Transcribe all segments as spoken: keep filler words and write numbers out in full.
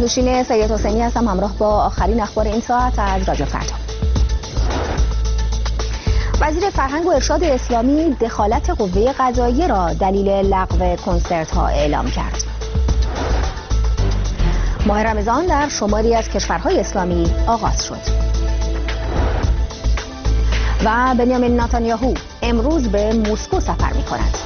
نوشین سید حسینی هستم، همراه با آخرین اخبار این ساعت از رادیو فردا. وزیر فرهنگ و ارشاد اسلامی دخالت قوه قضاییه را دلیل لغو کنسرت ها اعلام کرد. ماه رمضان در شماری از کشورهای اسلامی آغاز شد. و بنیامین نتانیاهو امروز به مسکو سفر می کند.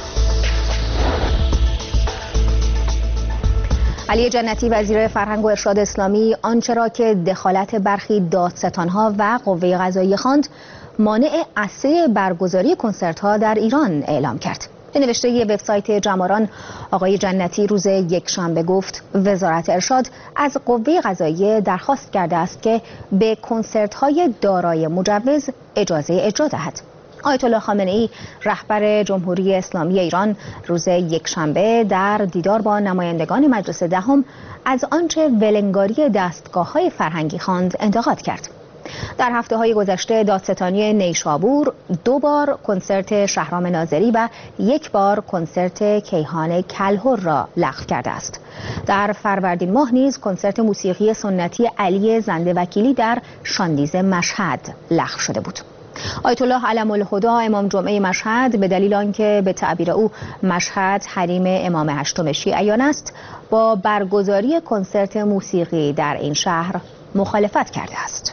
علی جنتی وزیر فرهنگ و ارشاد اسلامی آنچه را که دخالت برخی دادستانها و قوه قضاییه خواند مانع اصلی برگزاری کنسرت‌ها در ایران اعلام کرد. به نوشته ی وبسایت جماران، آقای جنتی روز یکشنبه گفت وزارت ارشاد از قوه قضاییه درخواست کرده است که به کنسرت‌های دارای مجوز اجازه اجرا دهد. آیت الله خامنه‌ای رهبر جمهوری اسلامی ایران روز یکشنبه در دیدار با نمایندگان مجلس دهم از آنچه ولنگاری دستگاه‌های فرهنگی خواند انتقاد کرد. در هفته‌های گذشته دادستانی نیشابور دو بار کنسرت شهرام ناظری و یک بار کنسرت کیهان کلهر را لغو کرده است. در فروردین ماه نیز کنسرت موسیقی سنتی علی زنده وکیلی در شاندیز مشهد لغو شده بود. آیت الله علم الهدی امام جمعه مشهد به دلیل آنکه به تعبیر او مشهد حریم امام هشتم شیعیان است، با برگزاری کنسرت موسیقی در این شهر مخالفت کرده است.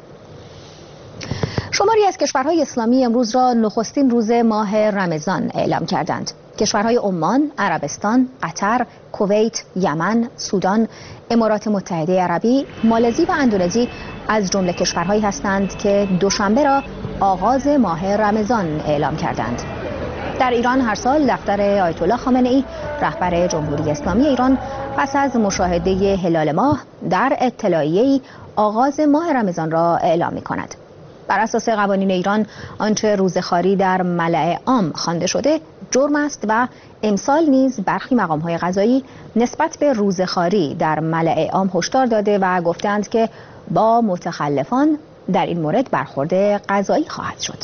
شماری از کشورهای اسلامی امروز را نخستین روز ماه رمضان اعلام کردند. کشورهای عمان، عربستان، قطر، کویت، یمن، سودان، امارات متحده عربی، مالزی و اندونزی از جمله کشورهایی هستند که دوشنبه را آغاز ماه رمضان اعلام کردند. در ایران هر سال دفتر آیت الله خامنه‌ای رهبر جمهوری اسلامی ایران پس از مشاهده هلال ماه در اطلاعیه‌ای آغاز ماه رمضان را اعلام می‌کند. بر اساس قوانین ایران آنچه روزخواری در ملأ عام خوانده شده جرم است و امسال نیز برخی مقام‌های قضایی نسبت به روزخواری در ملأ عام هشدار داده و گفتند که با متخلفان در این مورد برخورد قضایی خواهد شد.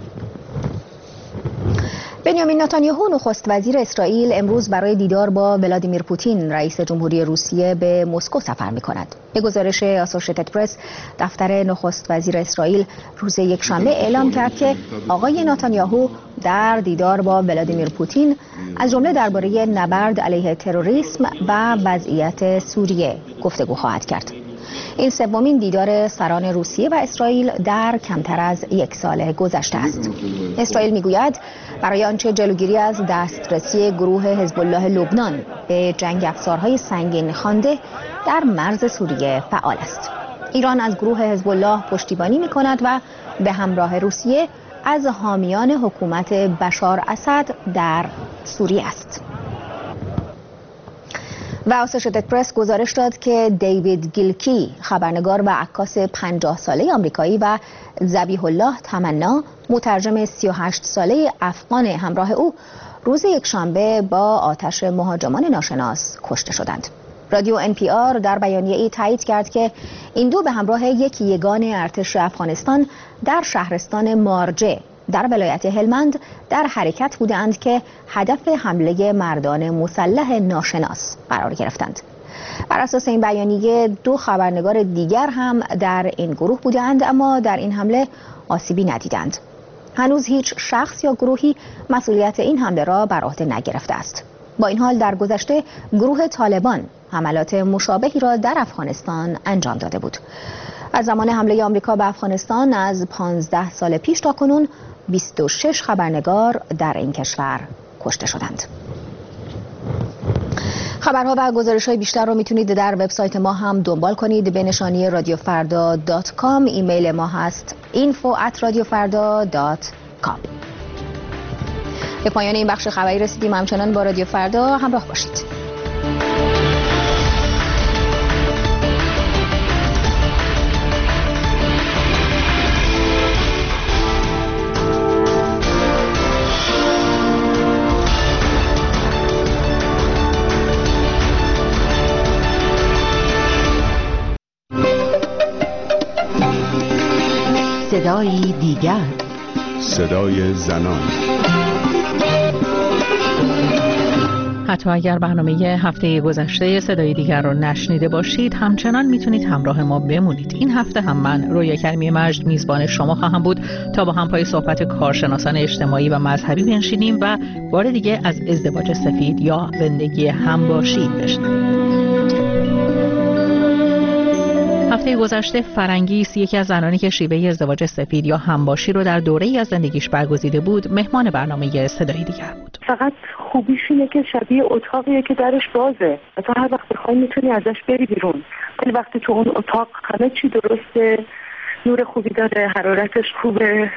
بنیامین نتانیاهو نخست وزیر اسرائیل امروز برای دیدار با ولادیمیر پوتین رئیس جمهوری روسیه به مسکو سفر می‌کند. به گزارش آسوشیتد پرس، دفتر نخست وزیر اسرائیل روز یکشنبه اعلام کرد که آقای نتانیاهو در دیدار با ولادیمیر پوتین از جمله درباره نبرد علیه تروریسم و وضعیت سوریه گفتگو خواهد کرد. این سومین دیدار سران روسیه و اسرائیل در کمتر از یک سال گذشته است. اسرائیل میگوید برای آنچه جلوگیری از دسترسی گروه حزب الله لبنان به جنگ افزارهای سنگین خوانده در مرز سوریه فعال است. ایران از گروه حزب الله پشتیبانی می‌کند و به همراه روسیه از حامیان حکومت بشار اسد در سوریه است. و آسوشیتد پرس گزارش داد که دیوید گیلکی خبرنگار و عکاس پنجاه ساله آمریکایی و ذبیح الله تمنا مترجم سی و هشت ساله افغان همراه او روز یکشنبه با آتش مهاجمان ناشناس کشته شدند. رادیو ان پی آر در بیانیه‌ای تایید کرد که این دو به همراه یک یگان ارتش افغانستان در شهرستان مارجه در ولایت هلمند در حرکت بودند که هدف حمله مردان مسلح ناشناس قرار گرفتند. بر اساس این بیانیه دو خبرنگار دیگر هم در این گروه بودند اما در این حمله آسیبی ندیدند. هنوز هیچ شخص یا گروهی مسئولیت این حمله را بر عهده نگرفته است. با این حال در گذشته گروه طالبان حملات مشابهی را در افغانستان انجام داده بود. از زمان حمله آمریکا به افغانستان از پانزده سال پیش تا کنون بیست و شش خبرنگار در این کشور کشته شدند. خبرها و گزارش‌های بیشتر رو میتونید در وبسایت ما هم دنبال کنید به نشانی رادیو فردا دات کام. ایمیل ما هست اینفو ات رادیو فردا دات کام. به پایان این بخش خبری رسیدیم. همچنان با رادیو فردا همراه باشید. صدای دیگر، صدای زنان. حتی اگر برنامه هفته گذشته صدای دیگر رو نشنیده باشید، همچنان میتونید همراه ما بمونید. این هفته هم من رویا کریمی مجد میزبان شما خواهم بود تا با هم پای صحبت کارشناسان اجتماعی و مذهبی بنشینیم و بار دیگه از ازدواج سفید یا زندگی همباشی بشنویم. هفته گذشته فرنگیس، یکی از زنانی که شیوه ازدواج سفید یا همباشی رو در دوره‌ای از زندگیش برگزیده بود، مهمان برنامه صدای دیگر بود. فقط خوبیش اینه که شبیه اتاقیه که درش بازه، مثلا هر وقت بخوای میتونی ازش بری بیرون، ولی وقتی تو اون اتاق همه چی درسته، نور خوبی داره، حرارتش خوبه،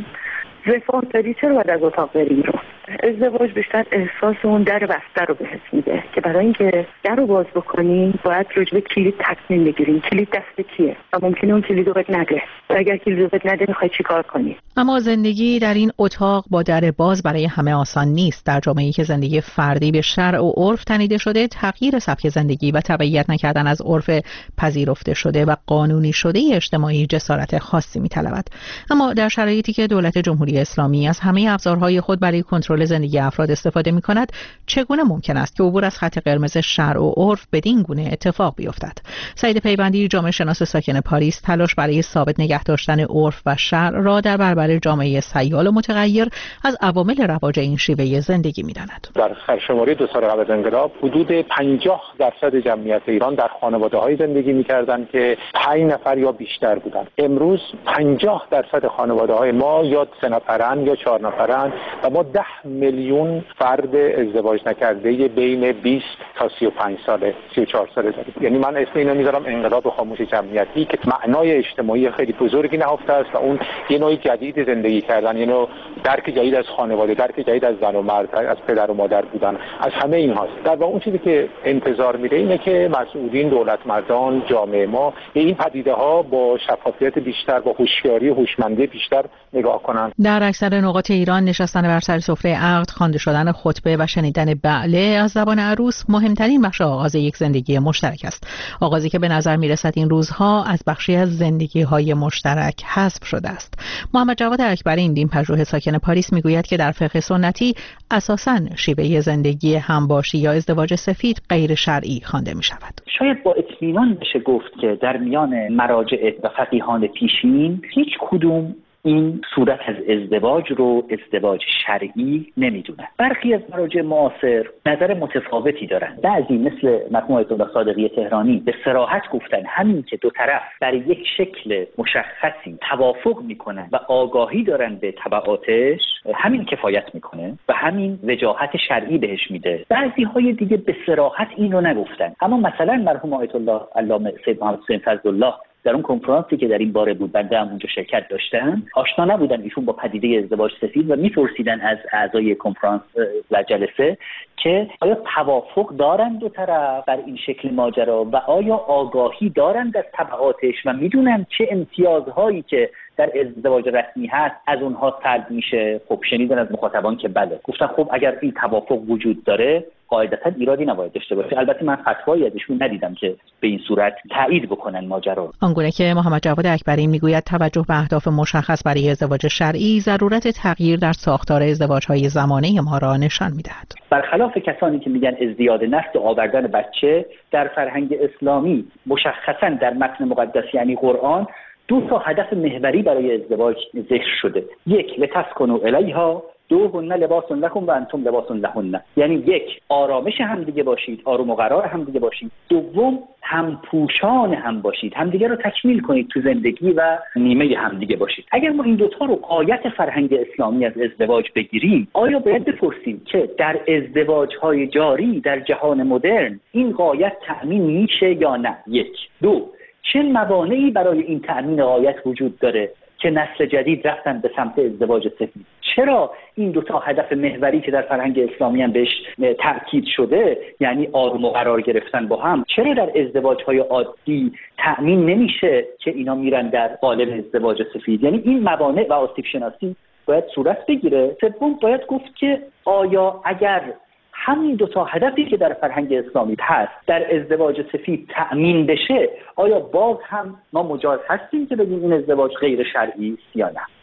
رفاه داری، چرا باید از اتاق بری بیرون؟ ازدواج بیشتر احساس اون در بسته رو بهت میده که برای اینکه در رو باز بکنین باید راجع کلید تصمیم بگیرین. کلید دست کیه و ممکنه اون کلید رو بهت نده و اگر کلید رو بهت نده میخوای چیکار کنی؟ اما زندگی در این اتاق با در باز برای همه آسان نیست. در جامعه‌ای که زندگی فردی به شرع و عرف تنیده شده، تغییر سبک زندگی و تبعیت نکردن از عرف پذیرفته شده و قانونی شده اجتماعی جسارت خاصی می‌طلبد. اما در شرایطی که دولت جمهوری اسلامی از همه ابزارهای خود برای کنترل زندگی افراد استفاده می‌کند، چگونه ممکن است که عبور از خط قرمز شرع و عرف بدین گونه اتفاق بیفتد؟ سعید پیوندی، جامعه شناس ساکن پاریس، تلاش برای ثابت نگه داشتن عرف و شرع را در برابر جامعه سیال و متغیر از عوامل رواج این شیوه زندگی می‌داند. در سرشماری دو سال قبل از انقلاب حدود پنجاه درصد جمعیت ایران در خانواده‌های زندگی می‌کردند که پنج نفر یا بیشتر بودند. امروز پنجاه درصد خانواده‌های ما یا سه نفرن یا چهار نفرن و ما ده میلیون فرد ازدواج نکرده بین بیست تا سی و پنج ساله، سی و چهار ساله داریم. یعنی من اسم اینو میذارم انقلاب خاموش جمعیتی که معنای اجتماعی خیلی بزرگی نهفته است و اون یه نوع جدید زندگی کردن، یه نوع درک جدید از خانواده، درک جدید از زن و مرد، از پدر و مادر بودن، از همه این هاست. در واقع اون چیزی که انتظار میره اینه که مسئولین، دولتمردان، جامعه ما به این پدیده ها با شفافیت بیشتر، با هوشیاری و هوشمندی بیشتر نگاه کنن. در اکثر نقاط ایران نشستن بر سر سفره عقد، خوانده شدن خطبه و شنیدن بعله از زبان عروس مهمترین بخش آغاز یک زندگی مشترک است. آغازی که به نظر میرسد این روزها از بخشی از زندگی‌های مشترک حذف شده است. محمد جواد اکبری، این دین پژوه ساکن پاریس، میگوید که در فقه سنتی اساساً شیوه زندگی همباشی یا ازدواج سفید غیر شرعی خوانده می شود. شاید با اطمینان بشه گفت که در میان مراجع و فقیهان پیشین هیچ کدوم این صورت از ازدواج رو ازدواج شرعی نمیدونن. برخی از مراجع معاصر نظر متفاوتی دارن. بعضی مثل مرحوم آیت الله صادقی تهرانی به صراحت گفتن همین که دو طرف برای یک شکل مشخصی توافق میکنن و آگاهی دارن به تبعاتش، همین کفایت میکنه و همین وجاهت شرعی بهش میده. بعضی های دیگه به صراحت این رو نگفتن. اما مثلا مرحوم آیت الله علامه سید محمد حسین فضلالله در اون کنفرانسی که در این باره بود، بنده هم اونجا شرکت داشتم، آشنا نبودن ایشون با پدیده ازدواج سفید و میپرسیدن از اعضای کنفرانس و جلسه که آیا توافق دارند دو طرف بر این شکل ماجرا و آیا آگاهی دارند از تبعاتش و میدونن چه امتیازهایی که در ازدواج رسمی هست از اونها سلب میشه. خب شنیدن از مخاطبان که بله. گفتن خب اگر این توافق وجود داره قاعدتا ایرادی نباید داشته باشه. البته من فتوایی ازشون ندیدم که به این صورت تایید بکنن ماجرا رو. آنگونه که محمد جواد اکبری میگوید توجه به اهداف مشخص برای ازدواج شرعی ضرورت تغییر در ساختار ازدواج‌های زمانه ما را نشان می‌دهد. برخلاف کسانی که میگن ازدیاد نسل و آوردن بچه، در فرهنگ اسلامی مشخصا در متن مقدس یعنی قرآن دو تا هدف محوری برای ازدواج ذکر شده. یک، لتسکنوا الیها، دو، هن لباس لکم و انتم لباس لهن. یعنی یک، آرامش همدیگه باشید، آروم و قرار همدیگه باشید. دوم، همپوشان هم باشید، همدیگه رو تکمیل کنید تو زندگی و نیمه همدیگه باشید. اگر ما این دوتا رو غایت فرهنگ اسلامی از ازدواج بگیریم، آیا باید بپرسیم که در ازدواج‌های جاری در جهان مدرن این غایت تأمین میشه یا نه؟ یک. دو، چه موانعی برای این تأمین غایت وجود داره که نسل جدید رفتن به سمت ازدواج سفید؟ چرا این دو تا هدف محوری که در فرهنگ اسلامی هم بهش تاکید شده، یعنی آروم و قرار گرفتن با هم، چرا در ازدواج‌های عادی تأمین نمیشه که اینا میرن در قالب ازدواج سفید؟ یعنی این موانع و آسیب شناسی باید صورت بگیره. سوم، باید گفت که آیا اگر همین دو تا هدفی که در فرهنگ اسلامی هست در ازدواج سفید تأمین بشه، آیا باز هم ما مجاز هستیم که بگیم این ازدواج غیر شرعی است یا نه؟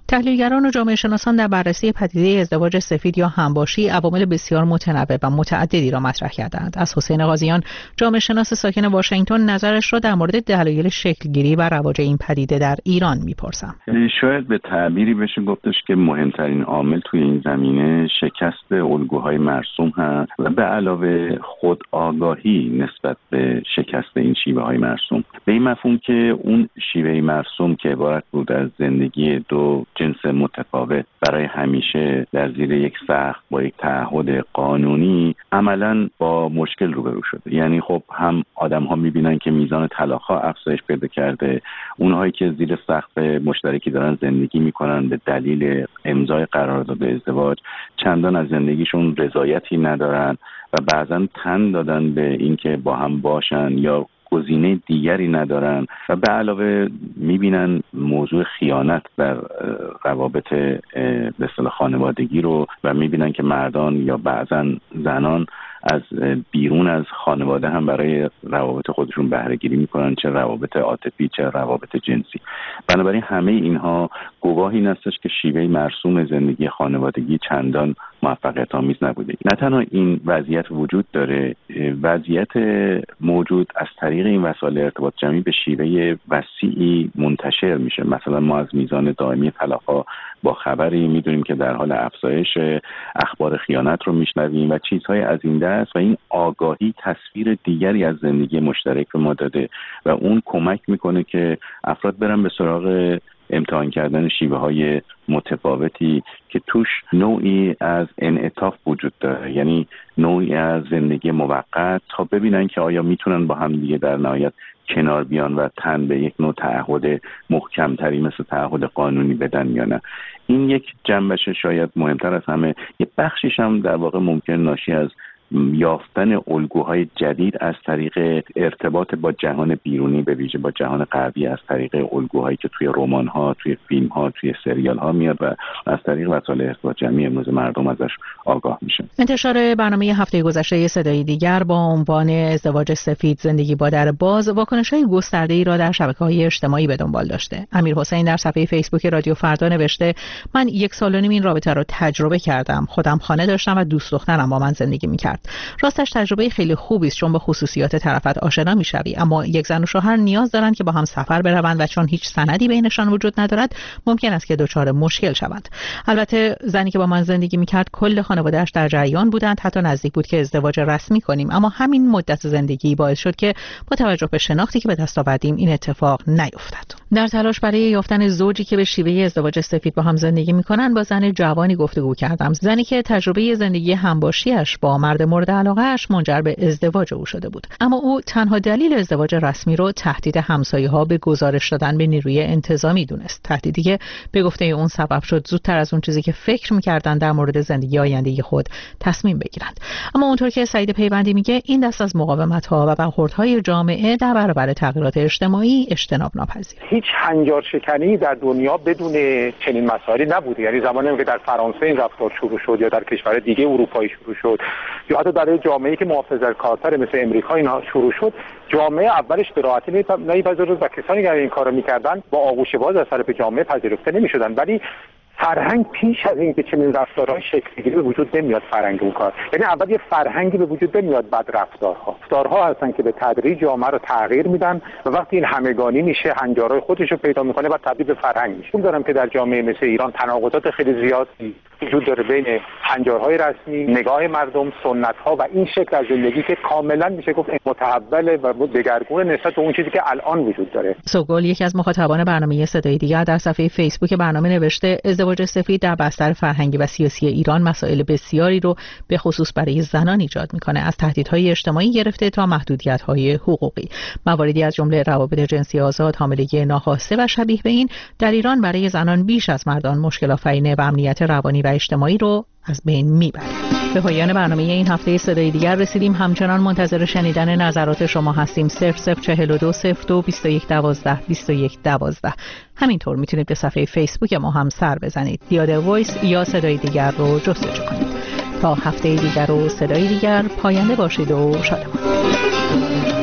تحلیلگران و جامعه شناسان در بررسی پدیده ازدواج سفید یا همباشی عوامل بسیار متنوع و متعددی را مطرح کردند. از حسین قاضیان، جامعه شناس ساکن واشنگتن، نظرش را در مورد دلایل شکلگیری و رواج این پدیده در ایران میپرسم. شاید به تعبیری بشه گفتش که مهمترین عامل توی این زمینه شکست الگوهای مرسوم هست و به علاوه خود آگاهی نسبت به شکست این شیوه های مرسوم، به این مفهوم که اون شیوه مرسوم که عبارت بود از زندگی دو جنس متفاوت برای همیشه در زیر یک سقف با یک تعهد قانونی عملاً با مشکل روبرو شده. یعنی خب هم آدم ها میبینن که میزان طلاق ها افزایش پیدا کرده، اونهایی که زیر سقف مشترکی دارن زندگی میکنن به دلیل امضای قرارداد ازدواج چندان از زندگیشون رضایتی ندارن و بعضا تن دادن به اینکه با هم باشن یا گزینه دیگری ندارن و به علاوه میبینن موضوع خیانت در روابط به اصطلاح خانوادگی رو و میبینن که مردان یا بعضا زنان از بیرون از خانواده هم برای روابط خودشون بهره گیری میکنن، چه روابط عاطفی چه روابط جنسی. بنابراین همه اینها گواهی هستش که شیوه مرسوم زندگی خانوادگی چندان موفقیت آمیز نبوده. نه تنها این وضعیت وجود داره، وضعیت موجود از طریق این وسایل ارتباط جمعی به شیوه وسیعی منتشر میشه. مثلا ما از میزان دائمی طلاق‌ها با خبری میدونیم که در حال افزایش، اخبار خیانت رو میشنویم و چیزهای از این دست و این آگاهی تصویر دیگری از زندگی مشترک به ما داده و اون کمک میکنه که افراد برن به سراغ امتحان کردن شیوه های متفاوتی که توش نوعی از انعطاف وجود داره، یعنی نوعی از زندگی موقت تا ببینن که آیا میتونن با هم دیگه در نهایت کنار بیان و تن به یک نوع تعهد محکمتری مثل تعهد قانونی بدن یا نه. این یک جنبش شاید مهمتر از همه. یه بخشیش هم در واقع ممکن ناشی از یافتن الگوهای جدید از طریق ارتباط با جهان بیرونی، به ویژه با جهان غربی، از طریق الگوهایی که توی رمان‌ها، توی فیلم‌ها، توی سریال‌ها میاد و از طریق وسایل ارتباط جمعی امروز مردم ازش آگاه میشن. انتشار برنامه هفته گذشته صدای دیگر با عنوان ازدواج سفید زندگی با در باز واکنش‌های گسترده‌ای را در شبکه‌های اجتماعی به دنبال داشته. امیرحسین در صفحه فیسبوک رادیو فردا نوشته: من یک سال و نیم این رابطه را تجربه کردم. خودم خانه داشتم و دوست دخترم با من زندگی می‌کرد. راستش تجربه خیلی خوبی است چون به خصوصیات طرفت آشنا میشوی، اما یک زن و شوهر نیاز دارند که با هم سفر بروند و چون هیچ سندی بینشان وجود ندارد ممکن است که دچار مشکل شوند. البته زنی که با من زندگی میکرد کل خانواده‌اش در جریان بودند، حتی نزدیک بود که ازدواج رسمی کنیم، اما همین مدت زندگی باعث شد که با توجه به شناختی که به دست آوردیم این اتفاق نیفتد. در تلاش برای یافتن زوجی که به شیوه ازدواج سفید با هم زندگی میکنند با زن جوانی گفتگو کردم، زنی که تجربه زندگی همباشیش با مرد مورد علاقه‌اش منجر به ازدواج او شده بود، اما او تنها دلیل ازدواج رسمی رو تهدید همسایه‌ها به گزارش دادن به نیروی انتظامی دونست، تهدیدی که به گفته اون سبب شد زودتر از اون چیزی که فکر می‌کردن در مورد زندگی آینده خود تصمیم بگیرند. اما اونطور که سعید پیوندی میگه این دست از مقاومت‌ها و برخوردهای جامعه در برابر تغییرات اجتماعی اجتناب ناپذیره. هیچ هنجار شکنی در دنیا بدون چنین مسائلی نبوده. یعنی زمانی که در فرانسه این رفتار شروع شد یا در کشور دیگه اروپایی شروع شد یا حتی در جامعه‌ای که محافظه‌کارتر مثل امریکا اینا شروع شد، جامعه اولش به راحتی نمی‌پذیرفت و کسانی که این کارو می‌کردن با آغوش باز از طرف جامعه پذیرفته نمی‌شدن. ولی فرهنگ پیش از این که چنین رفتارهای شکل‌گیری به وجود نمیاد، فرهنگ اون کار، یعنی اول یه فرهنگی به وجود نمیاد، بعد رفتارها رفتارها هستن که به تدریج جامعه رو تغییر میدن و وقتی این همگانی میشه، هنجارهای خودش رو پیدا میکنه و تبدیل به فرهنگ میشه. می‌دونم که در جامعه مثل ایران تناقضات خیلی زیادی وجود داره بین هنجارهای رسمی، نگاه مردم، سنت‌ها و این شکل از زندگی که کاملا میشه گفت متحول و دگرگون نسبت به اون چیزی که الان وجود داره. سوگل، یکی از مخاطبان برنامه صدای دیگر، در صفحه فیسبوک برنامه نوشته: ازدواج سفید در بستر فرهنگی و سیاسی ایران مسائل بسیاری رو به خصوص برای زنان ایجاد میکنه، از تهدیدهای اجتماعی گرفته تا محدودیت‌های حقوقی. مواردی از جمله روابط جنسی آزاد، حاملگی ناخواسته و شبیه به این در ایران برای زنان بیش از مردان مشکل آفرین و امنیت روانی و اجتماعی رو از بین میبره. به پایان برنامه این هفته صدای دیگر رسیدیم. همچنان منتظر شنیدن نظرات شما هستیم. صفر صفر چهل و دو صفر دو بیست و یک دوازده بیست و یک دوازده. همینطور میتونید به صفحه فیسبوک ما هم سر بزنید. دیاد وایس یا صدای دیگر رو جستجو کنید. تا هفته دیگر و صدای دیگر، پاینده باشید و شادمان.